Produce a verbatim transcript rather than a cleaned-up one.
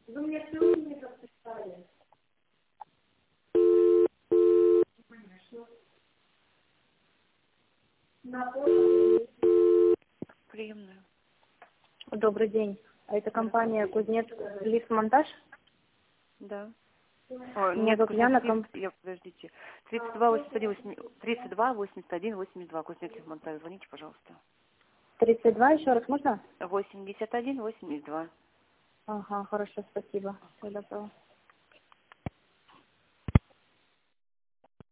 Вы мне все не подписали. Конечно. На почту. Приемную. Добрый день. А это компания Кузнец Лифт-монтаж? Да. Ой, Меня нет, зовут Кузнец Яна. Лифт, Ком... я, подождите. тридцать два восемьдесят один, тридцать два восемьдесят один восемьдесят два. Кузнец Лифт монтаж. Звоните, пожалуйста. тридцать два, еще раз можно? восемьдесят один восемьдесят два. Ага, хорошо, спасибо. Всего доброго.